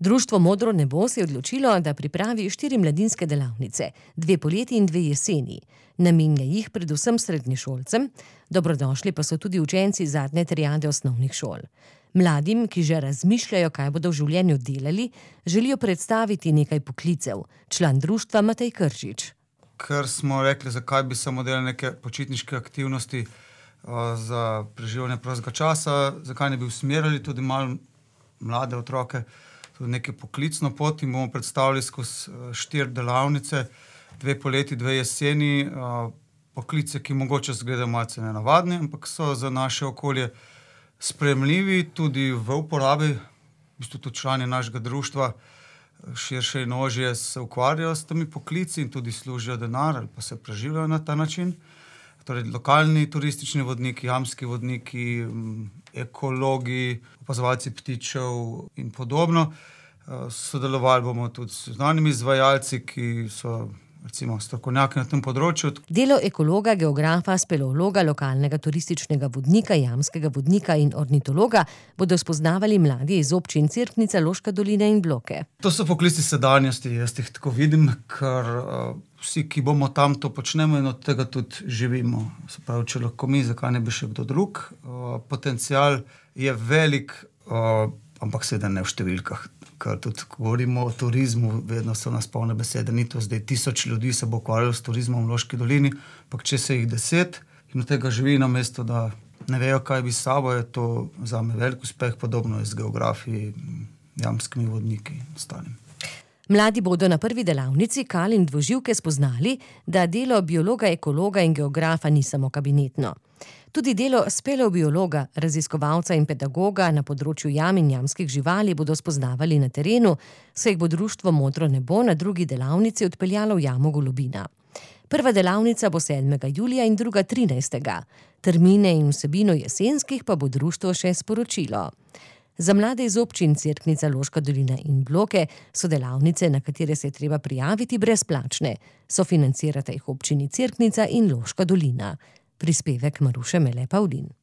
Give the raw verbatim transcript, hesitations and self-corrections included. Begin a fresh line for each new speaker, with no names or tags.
Društvo Modro nebo se je odločilo, da pripravi štiri mladinske delavnice, dve poleti in dve jeseni. Namenja jih predvsem srednješolcem, dobrodošli pa so tudi učenci zadnje triade osnovnih šol. Mladim, ki že razmišljajo, kaj bodo v življenju delali, želijo predstaviti nekaj poklicev. Član društva Matej Kržič.
Ker smo rekli, zakaj bi samo delali neke počitniške aktivnosti uh, za preživljanje prostega časa, zakaj ne bi usmerjali tudi malo mlade otroke, tudi neke poklicno pot in bomo predstavili skozi štiri delavnice, dve poleti, dve jeseni, uh, poklice, ki mogoče izgledajo malce nenavadni, ampak so za naše okolje sprejemljivi, tudi v uporabi. V bistvu tudi člani našega društva širše in ožje se ukvarjajo s temi poklici in tudi služijo denar ali pa se preživljajo na ta način. Torej, lokalni turistični vodniki, jamski vodniki, ekologi, opazovalci ptičev in podobno. Sodelovali bomo tudi s znanimi izvajalci, ki so recimo strokovnjaki na tem področju.
Delo ekologa, geografa, speleologa, lokalnega turističnega vodnika, jamskega vodnika in ornitologa bodo spoznavali mladi iz občin Cerknica, Loška dolina in Bloke.
To so poklici sedanjosti, jaz jih tako vidim, ker uh, vsi, ki bomo tam, to počnemo in od tega tudi živimo. Se pravi, če lahko mi, zakaj ne bi še kdo drug. Uh, potencial je velik, uh, ampak seveda ne v številkah. Ker tudi, ko govorimo o turizmu, vedno so nas polne besede. Ni to zdaj tisoč ljudi se bo ukvarjalo s turizmom v Loški dolini, ampak če se jih deset in od tega živi na mesto, da ne vejo, kaj bi s sabo, je to zame velik uspeh, podobno je z geografi, jamskimi vodniki in ostalim.
Mladi bodo na prvi delavnici Kal in dvoživke spoznali, da delo biologa, ekologa in geografa ni samo kabinetno. Tudi delo speleobiologa, raziskovalca in pedagoga na področju jam in jamskih živali bodo spoznavali na terenu, saj jih bo društvo Modro nebo na drugi delavnici odpeljalo v jamo Golobina. Prva delavnica bo sedmega julija in druga trinajstega Termine in vsebino jesenskih pa bo društvo še sporočilo. Za mlade iz občin Cerknica, Loška dolina in Bloke so delavnice, na katere se je treba prijaviti, brezplačne. Sofinancirata jih občini Cerknica in Loška dolina. Prispevek Maruše Mele Pavlin.